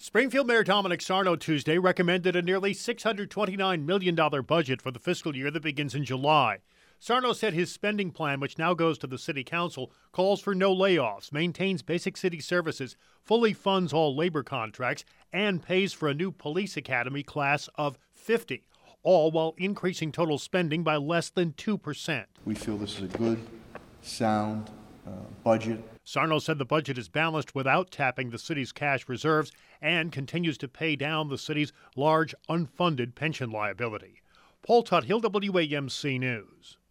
Springfield Mayor Dominic Sarno Tuesday recommended a nearly $629 million budget for the fiscal year that begins in July. Sarno said his spending plan, which now goes to the city council, calls for no layoffs, maintains basic city services, fully funds all labor contracts, and pays for a new police academy class of 50, all while increasing total spending by less than 2%. We feel this is a good, sound budget. Sarno said the budget is balanced without tapping the city's cash reserves and continues to pay down the city's large unfunded pension liability. Paul Tuthill, WAMC News.